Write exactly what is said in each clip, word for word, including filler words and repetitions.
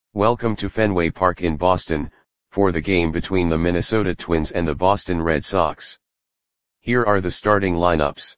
Welcome to Fenway Park in Boston, for the game between the Minnesota Twins and the Boston Red Sox. Here are the starting lineups.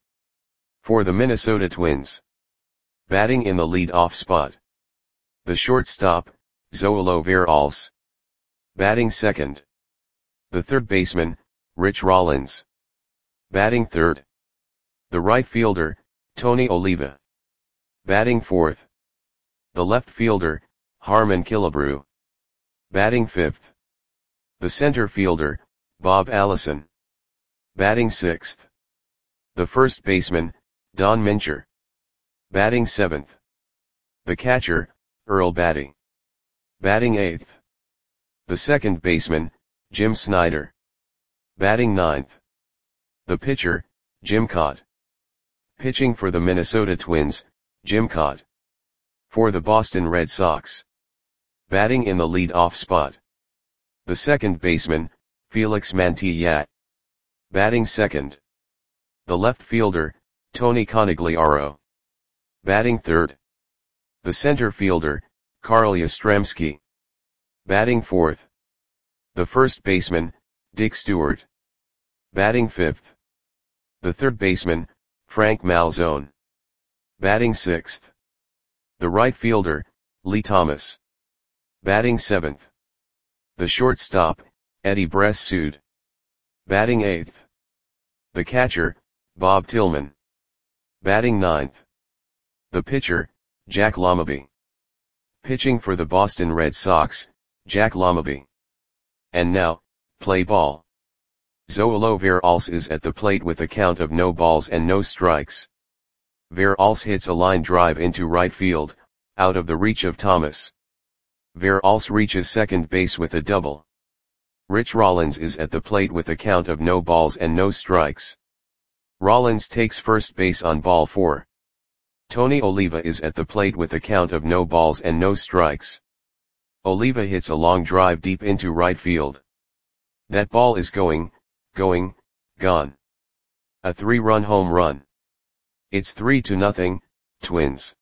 For the Minnesota Twins. Batting in the lead-off spot. The shortstop, Zoilo Veralce. Batting second. The third baseman, Rich Rollins. Batting third. The right fielder, Tony Oliva. Batting fourth. The left fielder, Harmon Killebrew. Batting fifth. The center fielder, Bob Allison. Batting sixth. The first baseman, Don Mincher. Batting seventh. The catcher, Earl Battey. Batting eighth. The second baseman, Jim Snyder. Batting ninth. The pitcher, Jim Kaat. Pitching for the Minnesota Twins, Jim Kaat. For the Boston Red Sox. Batting in the lead-off spot. The second baseman, Felix Mantilla. Batting second. The left fielder, Tony Conigliaro. Batting third. The center fielder, Carl Yastrzemski. Batting fourth. The first baseman, Dick Stewart. Batting fifth. The third baseman, Frank Malzone. Batting sixth. The right fielder, Lee Thomas. Batting seventh. The shortstop, Eddie Bressoud. Batting eighth. The catcher, Bob Tillman. Batting ninth. The pitcher, Jack Lamouby. Pitching for the Boston Red Sox, Jack Lamouby. And now, play ball. Zoilo Veralce is at the plate with a count of no balls and no strikes. Veralce hits a line drive into right field, out of the reach of Thomas. Veralce reaches second base with a double. Rich Rollins is at the plate with a count of no balls and no strikes. Rollins takes first base on ball four. Tony Oliva is at the plate with a count of no balls and no strikes. Oliva hits a long drive deep into right field. That ball is going, going, gone. A three-run home run. It's three to nothing, Twins.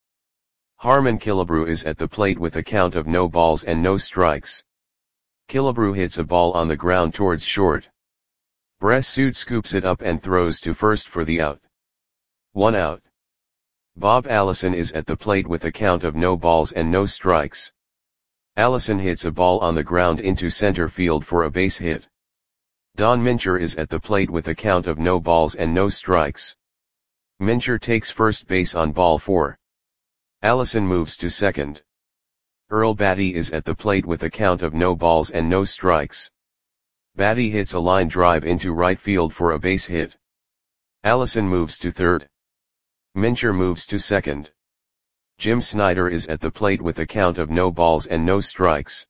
Harmon Killebrew is at the plate with a count of no balls and no strikes. Killebrew hits a ball on the ground towards short. Bressoud scoops it up and throws to first for the out. One out. Bob Allison is at the plate with a count of no balls and no strikes. Allison hits a ball on the ground into center field for a base hit. Don Mincher is at the plate with a count of no balls and no strikes. Mincher takes first base on ball four. Allison moves to second. Earl Battey is at the plate with a count of no balls and no strikes. Battey hits a line drive into right field for a base hit. Allison moves to third. Mincher moves to second. Jim Snyder is at the plate with a count of no balls and no strikes.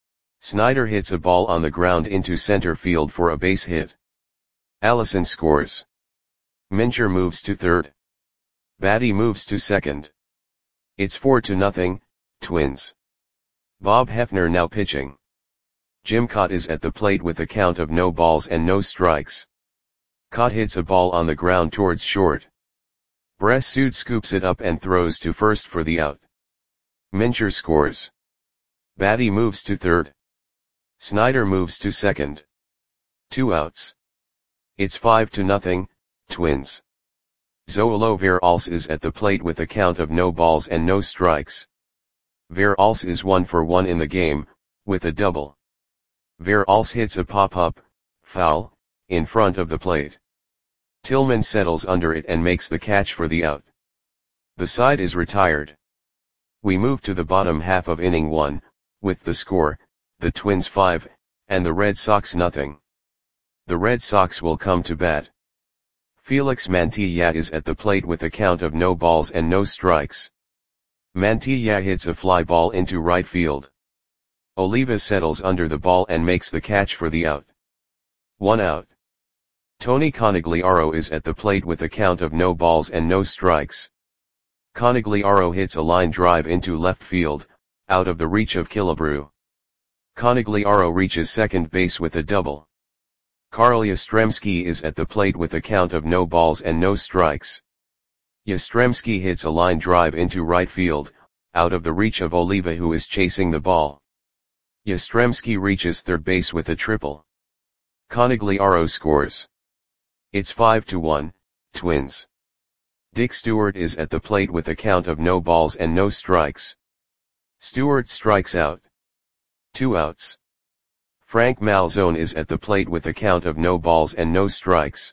Snyder hits a ball on the ground into center field for a base hit. Allison scores. Mincher moves to third. Battey moves to second. It's four to nothing, Twins. Bob Hefner now pitching. Jim Kaat is at the plate with a count of no balls and no strikes. Kaat hits a ball on the ground towards short. Bressoud scoops it up and throws to first for the out. Mincher scores. Battey moves to third. Snyder moves to second. Two outs. It's five to nothing, Twins. Zoilo Veralce is at the plate with a count of no balls and no strikes. Veralce is one for one in the game, with a double. Veralce hits a pop-up, foul, in front of the plate. Tillman settles under it and makes the catch for the out. The side is retired. We move to the bottom half of inning one, with the score, the Twins five, and the Red Sox nothing. The Red Sox will come to bat. Felix Mantilla is at the plate with a count of no balls and no strikes. Mantilla hits a fly ball into right field. Oliva settles under the ball and makes the catch for the out. One out. Tony Conigliaro is at the plate with a count of no balls and no strikes. Conigliaro hits a line drive into left field, out of the reach of Killebrew. Conigliaro reaches second base with a double. Carl Yastrzemski is at the plate with a count of no balls and no strikes. Yastrzemski hits a line drive into right field, out of the reach of Oliva, who is chasing the ball. Yastrzemski reaches third base with a triple. Conegliaro scores. It's five to one, Twins. Dick Stewart is at the plate with a count of no balls and no strikes. Stewart strikes out. Two outs. Frank Malzone is at the plate with a count of no balls and no strikes.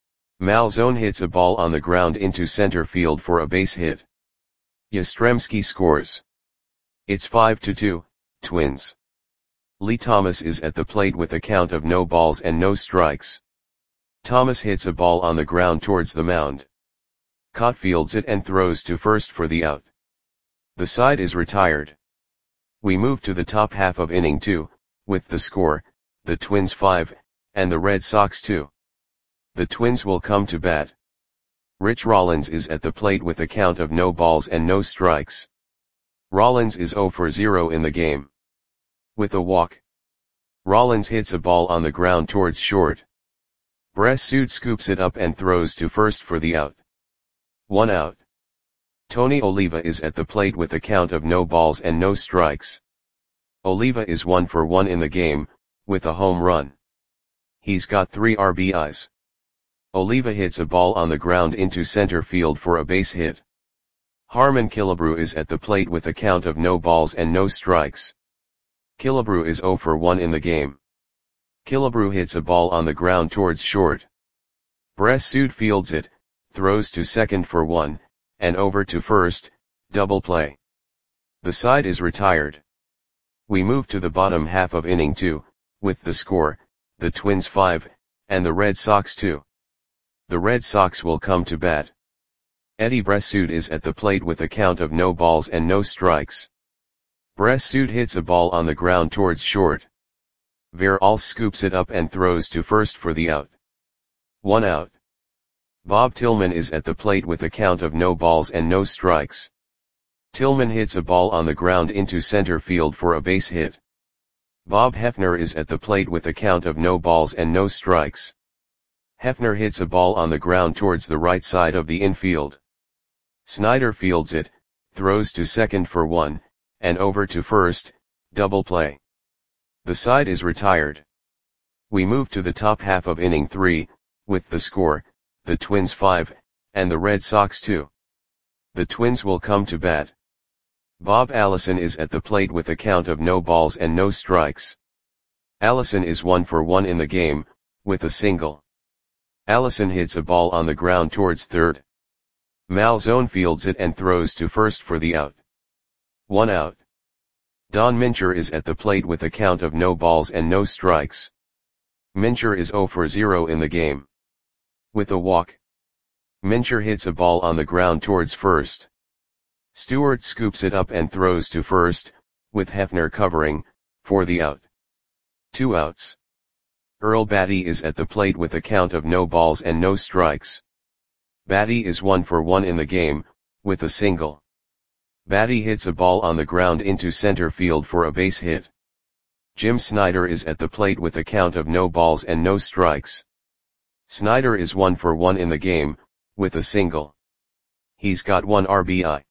Malzone hits a ball on the ground into center field for a base hit. Yastrzemski scores. It's five to two, Twins. Lee Thomas is at the plate with a count of no balls and no strikes. Thomas hits a ball on the ground towards the mound. Cott fields it and throws to first for the out. The side is retired. We move to the top half of inning two, with the score, the Twins five, and the Red Sox two. The Twins will come to bat. Rich Rollins is at the plate with a count of no balls and no strikes. Rollins is zero for zero in the game. With a walk. Rollins hits a ball on the ground towards short. Bressud scoops it up and throws to first for the out. One out. Tony Oliva is at the plate with a count of no balls and no strikes. Oliva is one for one in the game, with a home run. He's got three R B Is. Oliva hits a ball on the ground into center field for a base hit. Harmon Killebrew is at the plate with a count of no balls and no strikes. Killebrew is zero for one in the game. Killebrew hits a ball on the ground towards short. Bressud fields it, throws to second for one, and over to first, double play. The side is retired. We move to the bottom half of inning two, with the score, the Twins five, and the Red Sox two. The Red Sox will come to bat. Eddie Bressud is at the plate with a count of no balls and no strikes. Bressud hits a ball on the ground towards short. Veralls scoops it up and throws to first for the out. One out. Bob Tillman is at the plate with a count of no balls and no strikes. Tillman hits a ball on the ground into center field for a base hit. Bob Hefner is at the plate with a count of no balls and no strikes. Hefner hits a ball on the ground towards the right side of the infield. Snyder fields it, throws to second for one, and over to first, double play. The side is retired. We move to the top half of inning three, with the score, the Twins five, and the Red Sox two. The Twins will come to bat. Bob Allison is at the plate with a count of no balls and no strikes. Allison is one for one in the game, with a single. Allison hits a ball on the ground towards third. Malzone fields it and throws to first for the out. One out. Don Mincher is at the plate with a count of no balls and no strikes. Mincher is zero for zero in the game. With a walk. Mincher hits a ball on the ground towards first. Stewart scoops it up and throws to first, with Hefner covering, for the out. Two outs. Earl Batty is at the plate with a count of no balls and no strikes. Batty is one for one in the game, with a single. Batty hits a ball on the ground into center field for a base hit. Jim Snyder is at the plate with a count of no balls and no strikes. Snyder is one for one in the game, with a single. He's got one R B I.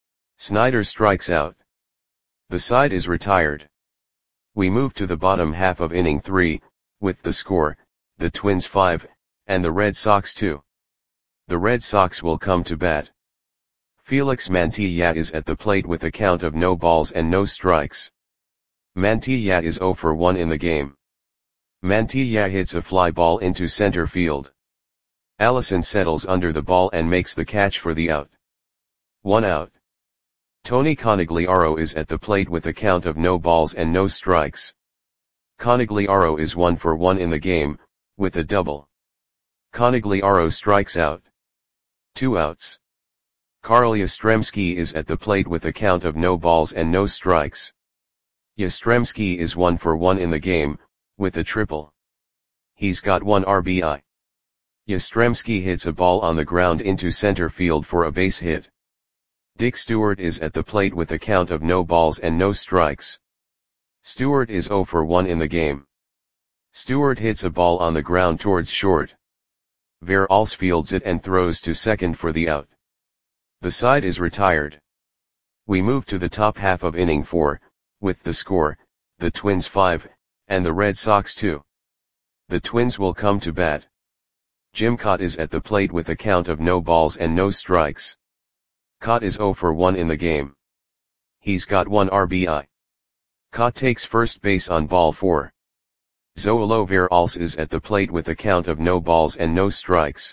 Snyder strikes out. The side is retired. We move to the bottom half of inning three, with the score, the Twins five, and the Red Sox two. The Red Sox will come to bat. Felix Mantilla is at the plate with a count of no balls and no strikes. Mantilla is zero for one in the game. Mantilla hits a fly ball into center field. Allison settles under the ball and makes the catch for the out. One out. Tony Conegliaro is at the plate with a count of no balls and no strikes. Conegliaro is one for one in the game, with a double. Conegliaro strikes out. Two outs. Carl Yastrzemski is at the plate with a count of no balls and no strikes. Yastrzemski is one for one in the game, with a triple. He's got one R B I. Yastrzemski hits a ball on the ground into center field for a base hit. Dick Stewart is at the plate with a count of no balls and no strikes. Stewart is zero for one in the game. Stewart hits a ball on the ground towards short. Veralls fields it and throws to second for the out. The side is retired. We move to the top half of inning four, with the score, the Twins five, and the Red Sox two. The Twins will come to bat. Jim Kaat is at the plate with a count of no balls and no strikes. Kaat is oh for one in the game. He's got one R B I. Kaat takes first base on ball four. Zoilo Veralce is at the plate with a count of no balls and no strikes.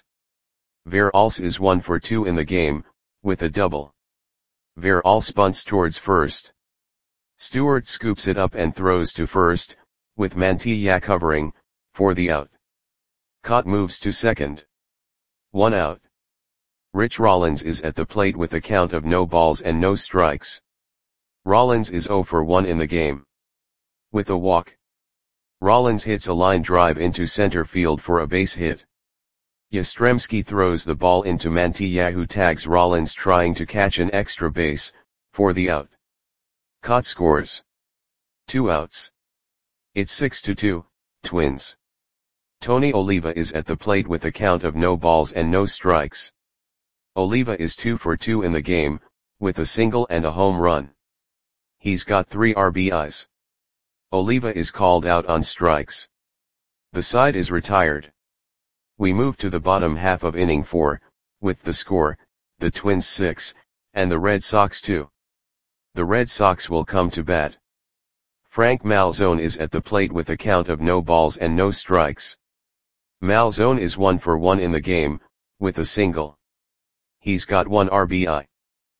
Veralce is one for two in the game, with a double. Veralce bunts towards first. Stewart scoops it up and throws to first, with Mantilla covering, for the out. Kaat moves to second. One out. Rich Rollins is at the plate with a count of no balls and no strikes. Rollins is oh for one in the game. With a walk. Rollins hits a line drive into center field for a base hit. Yastrzemski throws the ball into Mantilla, who tags Rollins trying to catch an extra base, for the out. Kaat scores. Two outs. It's six to two, Twins. Tony Oliva is at the plate with a count of no balls and no strikes. Oliva is two for two in the game, with a single and a home run. He's got three R B Is. Oliva is called out on strikes. The side is retired. We move to the bottom half of inning four, with the score, the Twins six, and the Red Sox two. The Red Sox will come to bat. Frank Malzone is at the plate with a count of no balls and no strikes. Malzone is one for one in the game, with a single. He's got one R B I.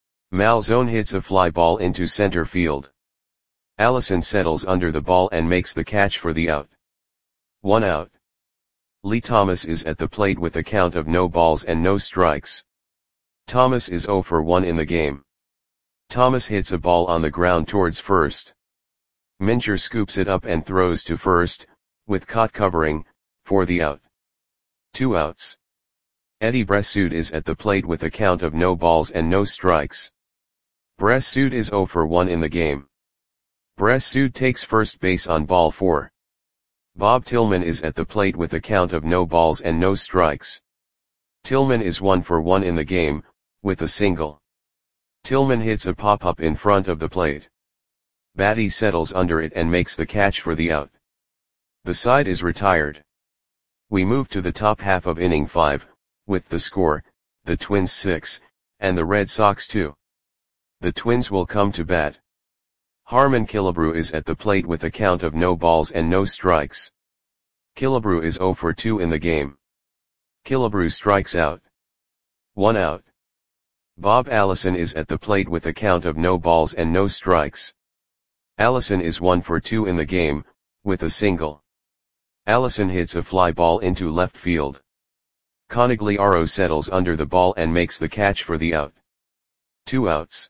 Malzone hits a fly ball into center field. Allison settles under the ball and makes the catch for the out. One out. Lee Thomas is at the plate with a count of no balls and no strikes. Thomas is oh for one in the game. Thomas hits a ball on the ground towards first. Mincher scoops it up and throws to first, with Kaat covering, for the out. Two outs. Eddie Bressoud is at the plate with a count of no balls and no strikes. Bressoud is oh for one in the game. Bressoud takes first base on ball four. Bob Tillman is at the plate with a count of no balls and no strikes. Tillman is one for one in the game, with a single. Tillman hits a pop-up in front of the plate. Batty settles under it and makes the catch for the out. The side is retired. We move to the top half of inning five, with the score, the Twins six, and the Red Sox two. The Twins will come to bat. Harmon Killebrew is at the plate with a count of no balls and no strikes. Killebrew is oh for two in the game. Killebrew strikes out. One out. Bob Allison is at the plate with a count of no balls and no strikes. Allison is one for two in the game, with a single. Allison hits a fly ball into left field. Conigliaro settles under the ball and makes the catch for the out. Two outs.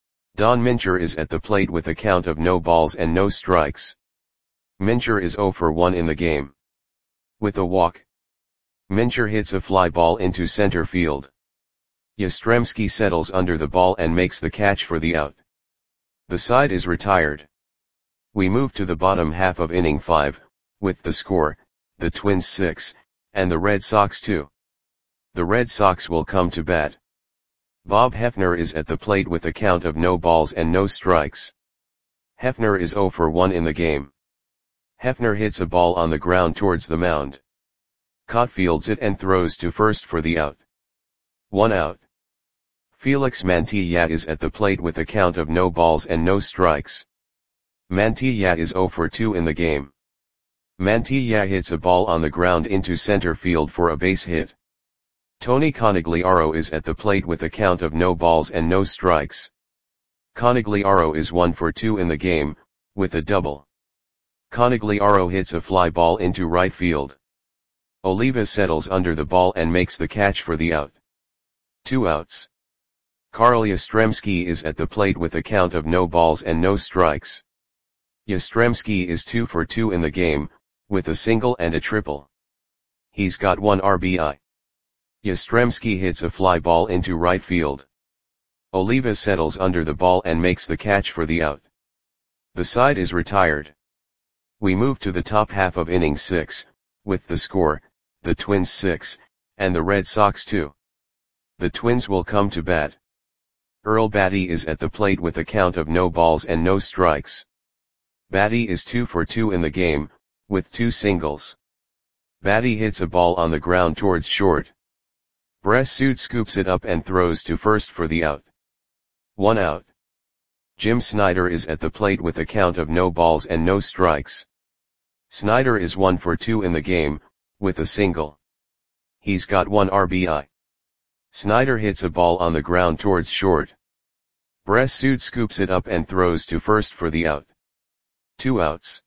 Don Mincher is at the plate with a count of no balls and no strikes. Mincher is oh for one in the game. With a walk. Mincher hits a fly ball into center field. Yastrzemski settles under the ball and makes the catch for the out. The side is retired. We move to the bottom half of inning five, with the score, the Twins six, and the Red Sox two. The Red Sox will come to bat. Bob Hefner is at the plate with a count of no balls and no strikes. Hefner is oh for one in the game. Hefner hits a ball on the ground towards the mound. Kaat fields it and throws to first for the out. One out. Felix Mantilla is at the plate with a count of no balls and no strikes. Mantilla is oh for two in the game. Mantilla hits a ball on the ground into center field for a base hit. Tony Conigliaro is at the plate with a count of no balls and no strikes. Conigliaro is one for two in the game, with a double. Conigliaro hits a fly ball into right field. Oliva settles under the ball and makes the catch for the out. Two outs. Carl Yastrzemski is at the plate with a count of no balls and no strikes. Yastrzemski is two for two in the game, with a single and a triple. He's got one R B I. Yastrzemski hits a fly ball into right field. Oliva settles under the ball and makes the catch for the out. The side is retired. We move to the top half of inning six, with the score, the Twins six, and the Red Sox two. The Twins will come to bat. Earl Batty is at the plate with a count of no balls and no strikes. Batty is two for two in the game, with two singles. Batty hits a ball on the ground towards short. Bressud scoops it up and throws to first for the out. One out. Jim Snyder is at the plate with a count of no balls and no strikes. Snyder is one for two in the game, with a single. He's got one R B I. Snyder hits a ball on the ground towards short. Bressud scoops it up and throws to first for the out. Two outs.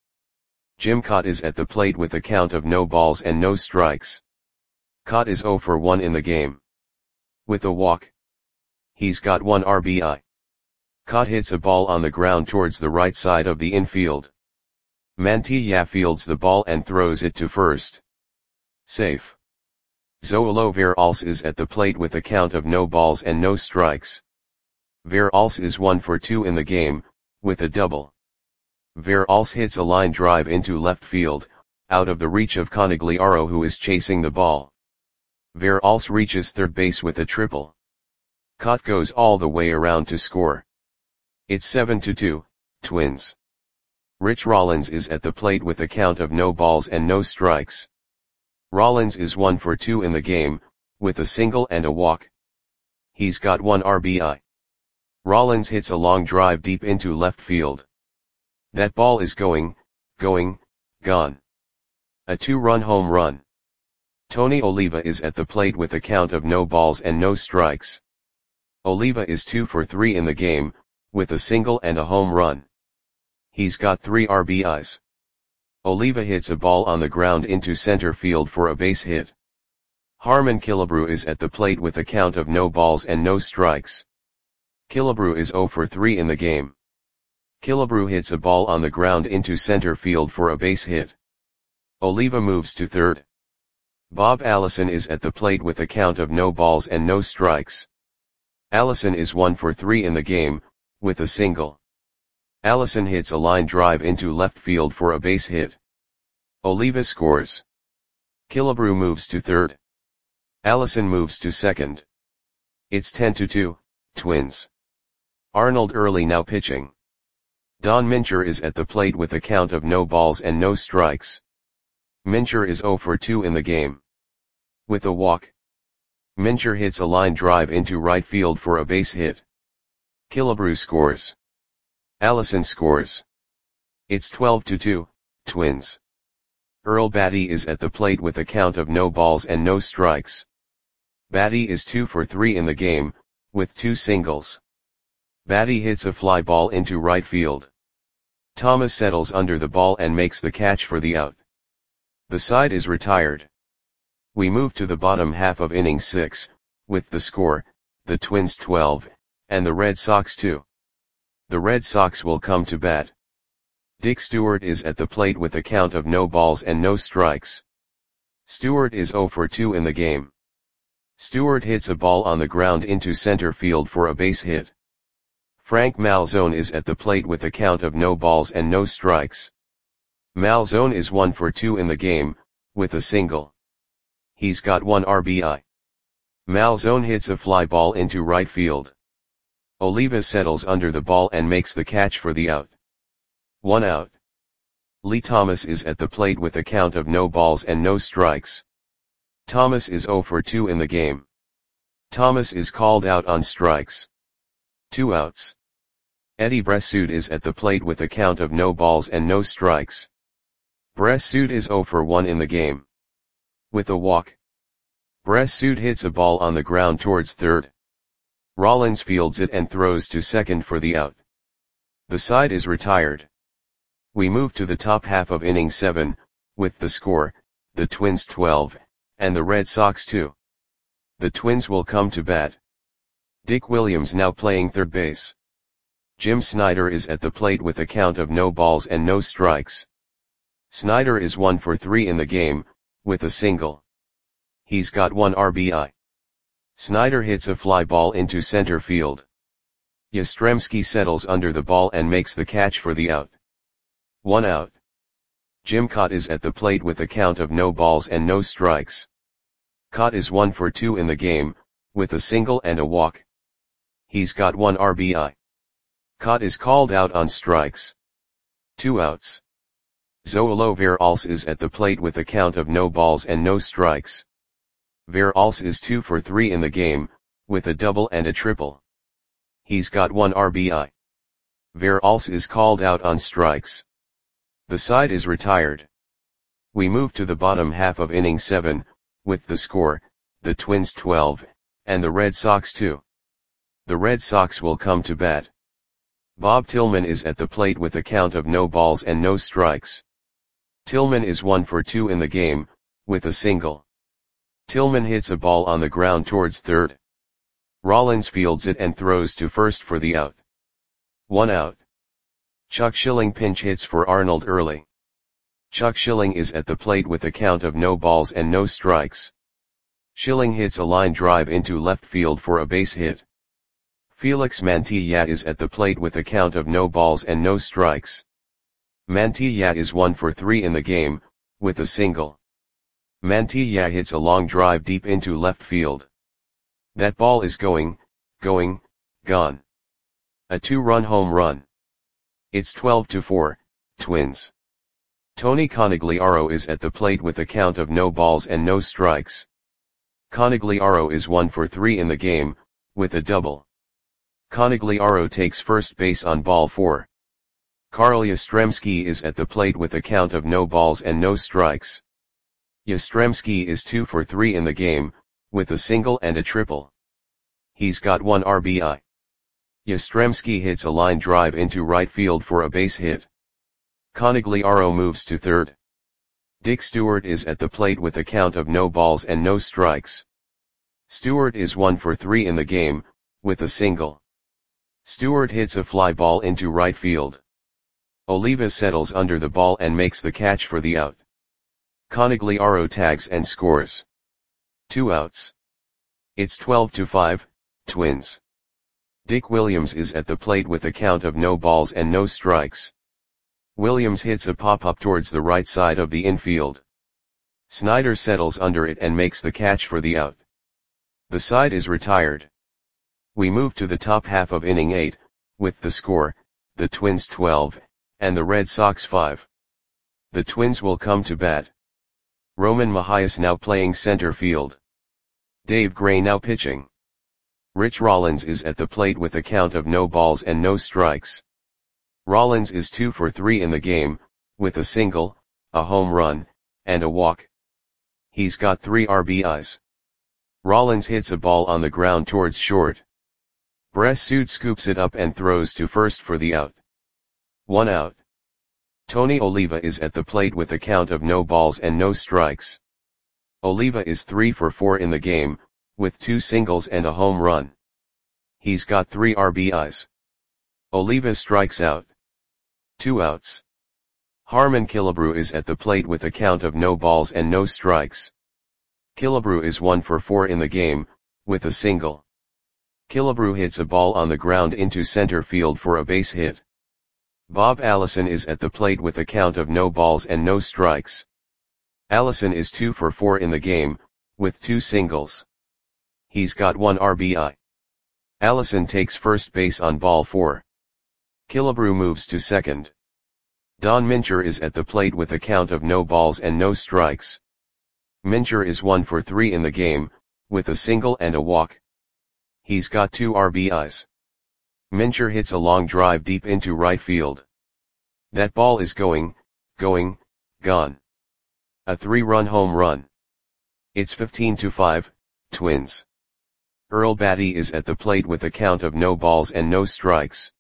Jim Kaat is at the plate with a count of no balls and no strikes. Kaat is zero for one in the game. With a walk. He's got one R B I. Kaat hits a ball on the ground towards the right side of the infield. Mantilla fields the ball and throws it to first. Safe. Zoilo Veralce is at the plate with a count of no balls and no strikes. Veralce is one for two in the game, with a double. Veralce hits a line drive into left field, out of the reach of Conigliaro, who is chasing the ball. Veralce reaches third base with a triple. Kaat goes all the way around to score. It's seven to two, Twins. Rich Rollins is at the plate with a count of no balls and no strikes. Rollins is one for two in the game, with a single and a walk. He's got one R B I. Rollins hits a long drive deep into left field. That ball is going, going, gone. A two-run home run. Tony Oliva is at the plate with a count of no balls and no strikes. Oliva is two for three in the game, with a single and a home run. He's got three R B Is. Oliva hits a ball on the ground into center field for a base hit. Harmon Killebrew is at the plate with a count of no balls and no strikes. Killebrew is zero for three in the game. Killebrew hits a ball on the ground into center field for a base hit. Oliva moves to third. Bob Allison is at the plate with a count of no balls and no strikes. Allison is one for three in the game, with a single. Allison hits a line drive into left field for a base hit. Oliva scores. Killebrew moves to third. Allison moves to second. It's ten to two, Twins. Arnold Early now pitching. Don Mincher is at the plate with a count of no balls and no strikes. Mincher is zero for two in the game. With a walk. Mincher hits a line drive into right field for a base hit. Killebrew scores. Allison scores. It's twelve to two, Twins. Earl Batty is at the plate with a count of no balls and no strikes. Batty is two for three in the game, with two singles. Batty hits a fly ball into right field. Thomas settles under the ball and makes the catch for the out. The side is retired. We move to the bottom half of inning six, with the score, the Twins twelve, and the Red Sox two. The Red Sox will come to bat. Dick Stewart is at the plate with a count of no balls and no strikes. Stewart is zero for two in the game. Stewart hits a ball on the ground into center field for a base hit. Frank Malzone is at the plate with a count of no balls and no strikes. Malzone is one for two in the game, with a single. He's got one R B I. Malzone hits a fly ball into right field. Oliva settles under the ball and makes the catch for the out. One out. Lee Thomas is at the plate with a count of no balls and no strikes. Thomas is zero for two in the game. Thomas is called out on strikes. Two outs. Eddie Bressud is at the plate with a count of no balls and no strikes. Bressud is zero for one in the game. With a walk. Bressud hits a ball on the ground towards third. Rollins fields it and throws to second for the out. The side is retired. We move to the top half of inning seven, with the score, the Twins twelve, and the Red Sox two. The Twins will come to bat. Dick Williams now playing third base. Jim Snyder is at the plate with a count of no balls and no strikes. Snyder is one for three in the game, with a single. He's got one R B I. Snyder hits a fly ball into center field. Yastrzemski settles under the ball and makes the catch for the out. One out. Jim Kaat is at the plate with a count of no balls and no strikes. Kaat is one for two in the game, with a single and a walk. He's got one R B I. Kaat is called out on strikes. Two outs. Zoilo Veralce is at the plate with a count of no balls and no strikes. Veralce is two for three in the game, with a double and a triple. He's got one R B I. Veralce is called out on strikes. The side is retired. We move to the bottom half of inning seven, with the score, the Twins twelve, and the Red Sox two. The Red Sox will come to bat. Bob Tillman is at the plate with a count of no balls and no strikes. Tillman is one for two in the game, with a single. Tillman hits a ball on the ground towards third. Rollins fields it and throws to first for the out. One out. Chuck Schilling pinch hits for Arnold Early. Chuck Schilling is at the plate with a count of no balls and no strikes. Schilling hits a line drive into left field for a base hit. Felix Mantilla is at the plate with a count of no balls and no strikes. Mantilla is one for three in the game, with a single. Mantilla hits a long drive deep into left field. That ball is going, going, gone. A two-run home run. It's twelve to four, Twins. Tony Conigliaro is at the plate with a count of no balls and no strikes. Conigliaro is one for three in the game, with a double. Conigliaro takes first base on ball four. Carl Yastrzemski is at the plate with a count of no balls and no strikes. Yastrzemski is two for three in the game, with a single and a triple. He's got one R B I. Yastrzemski hits a line drive into right field for a base hit. Conigliaro moves to third. Dick Stewart is at the plate with a count of no balls and no strikes. Stewart is one for three in the game, with a single. Stewart hits a fly ball into right field. Oliva settles under the ball and makes the catch for the out. Conigliaro tags and scores. Two outs. It's twelve to five, Twins. Dick Williams is at the plate with a count of no balls and no strikes. Williams hits a pop-up towards the right side of the infield. Snyder settles under it and makes the catch for the out. The side is retired. We move to the top half of inning eight, with the score, the Twins twelve, and the Red Sox five. The Twins will come to bat. Roman Mahias now playing center field. Dave Gray now pitching. Rich Rollins is at the plate with a count of no balls and no strikes. Rollins is two for three in the game, with a single, a home run, and a walk. He's got three R B Is. Rollins hits a ball on the ground towards short. Bressud scoops it up and throws to first for the out. One out. Tony Oliva is at the plate with a count of no balls and no strikes. Oliva is three for four in the game, with two singles and a home run. He's got three R B Is. Oliva strikes out. Two outs. Harmon Killebrew is at the plate with a count of no balls and no strikes. Killebrew is one for four in the game, with a single. Killebrew hits a ball on the ground into center field for a base hit. Bob Allison is at the plate with a count of no balls and no strikes. Allison is two for four in the game, with two singles. He's got one R B I. Allison takes first base on ball four. Killebrew moves to second. Don Mincher is at the plate with a count of no balls and no strikes. Mincher is one for three in the game, with a single and a walk. He's got two R B Is. Mincher hits a long drive deep into right field. That ball is going, going, gone. A three-run home run. It's fifteen to five, Twins. Earl Batty is at the plate with a count of no balls and no strikes.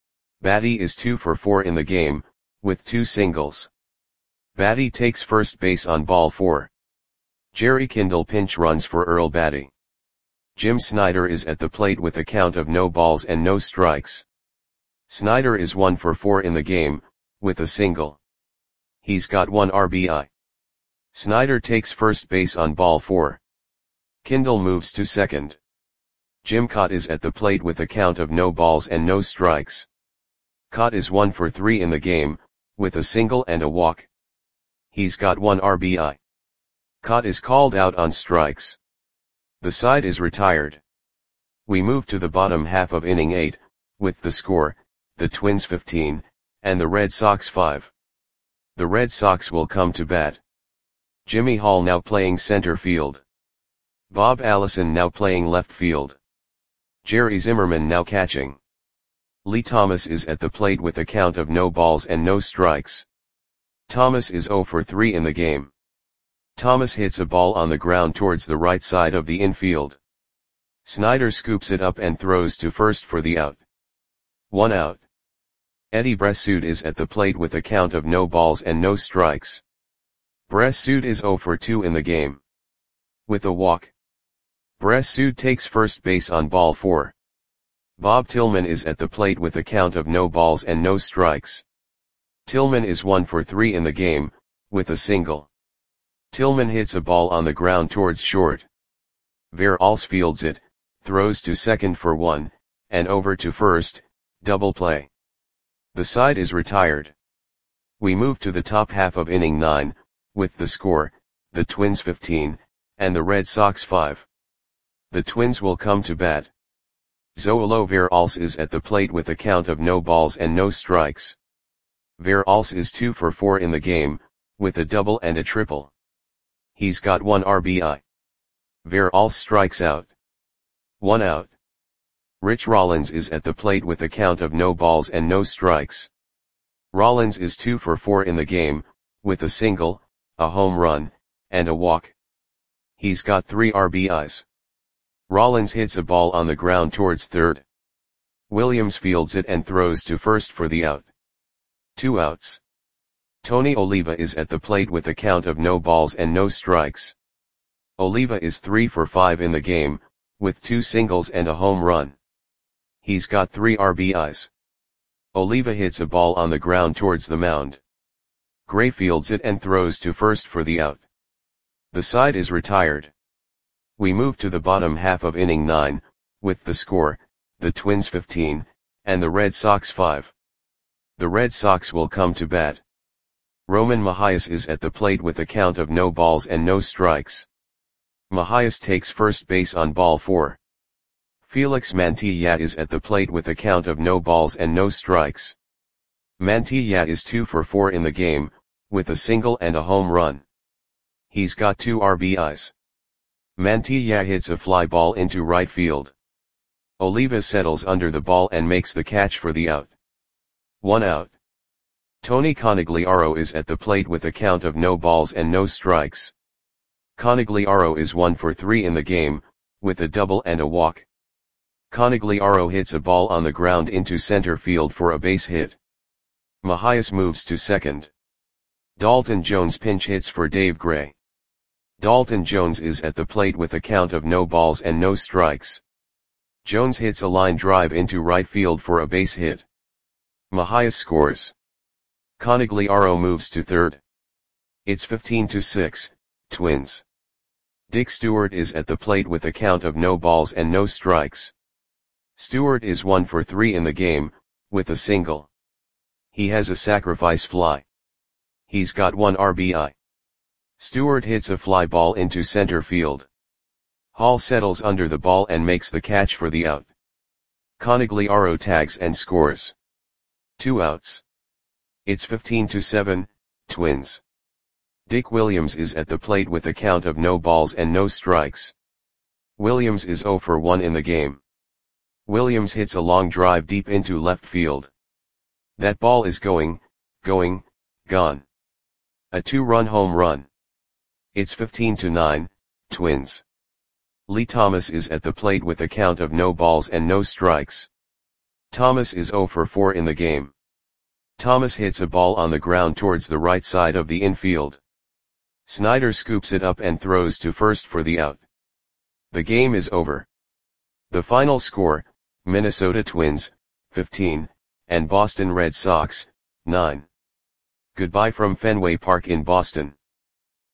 Batty is two for four in the game, with two singles. Batty takes first base on ball four. Jerry Kindle pinch runs for Earl Batty. Jim Snyder is at the plate with a count of no balls and no strikes. Snyder is one for four in the game, with a single. He's got one R B I. Snyder takes first base on ball four. Kindle moves to second. Jim Cott is at the plate with a count of no balls and no strikes. Cott is one for three in the game, with a single and a walk. He's got one R B I. Cott is called out on strikes. The side is retired. We move to the bottom half of inning eight, with the score, the Twins fifteen, and the Red Sox five. The Red Sox will come to bat. Jimmy Hall now playing center field. Bob Allison now playing left field. Jerry Zimmerman now catching. Lee Thomas is at the plate with a count of no balls and no strikes. Thomas is zero for three in the game. Thomas hits a ball on the ground towards the right side of the infield. Snyder scoops it up and throws to first for the out. One out. Eddie Bressoud is at the plate with a count of no balls and no strikes. Bressoud is zero for two in the game. With a walk. Bressoud takes first base on ball four. Bob Tillman is at the plate with a count of no balls and no strikes. Tillman is one for three in the game, with a single. Tillman hits a ball on the ground towards short. Veralls fields it, throws to second for one, and over to first, double play. The side is retired. We move to the top half of inning nine, with the score, the Twins fifteen, and the Red Sox five. The Twins will come to bat. Zoilo Veralls is at the plate with a count of no balls and no strikes. Veralls is two for four in the game, with a double and a triple. He's got one R B I. Veralls strikes out. One out. Rich Rollins is at the plate with a count of no balls and no strikes. Rollins is two for four in the game, with a single, a home run, and a walk. He's got three R B Is. Rollins hits a ball on the ground towards third. Williams fields it and throws to first for the out. Two outs. Tony Oliva is at the plate with a count of no balls and no strikes. Oliva is three for five in the game, with two singles and a home run. He's got three R B Is. Oliva hits a ball on the ground towards the mound. Gray fields it and throws to first for the out. The side is retired. We move to the bottom half of inning nine, with the score, the Twins fifteen, and the Red Sox five. The Red Sox will come to bat. Roman Mahias is at the plate with a count of no balls and no strikes. Mahias takes first base on ball four. Felix Mantilla is at the plate with a count of no balls and no strikes. Mantilla is two for four in the game, with a single and a home run. He's got two R B Is. Mantilla hits a fly ball into right field. Oliva settles under the ball and makes the catch for the out. One out. Tony Conigliaro is at the plate with a count of no balls and no strikes. Conigliaro is one for three in the game, with a double and a walk. Conigliaro hits a ball on the ground into center field for a base hit. Mahias moves to second. Dalton Jones pinch hits for Dave Gray. Dalton Jones is at the plate with a count of no balls and no strikes. Jones hits a line drive into right field for a base hit. Mahias scores. Conigliaro moves to third. It's fifteen to six, Twins. Dick Stewart is at the plate with a count of no balls and no strikes. Stewart is one for three in the game, with a single. He has a sacrifice fly. He's got one R B I. Stewart hits a fly ball into center field. Hall settles under the ball and makes the catch for the out. Conigliaro tags and scores. Two outs. It's fifteen to seven, Twins. Dick Williams is at the plate with a count of no balls and no strikes. Williams is zero for one in the game. Williams hits a long drive deep into left field. That ball is going, going, gone. A two-run home run. It's fifteen to nine, Twins. Lee Thomas is at the plate with a count of no balls and no strikes. Thomas is zero for four in the game. Thomas hits a ball on the ground towards the right side of the infield. Snyder scoops it up and throws to first for the out. The game is over. The final score, Minnesota Twins, fifteen, and Boston Red Sox, nine. Goodbye from Fenway Park in Boston.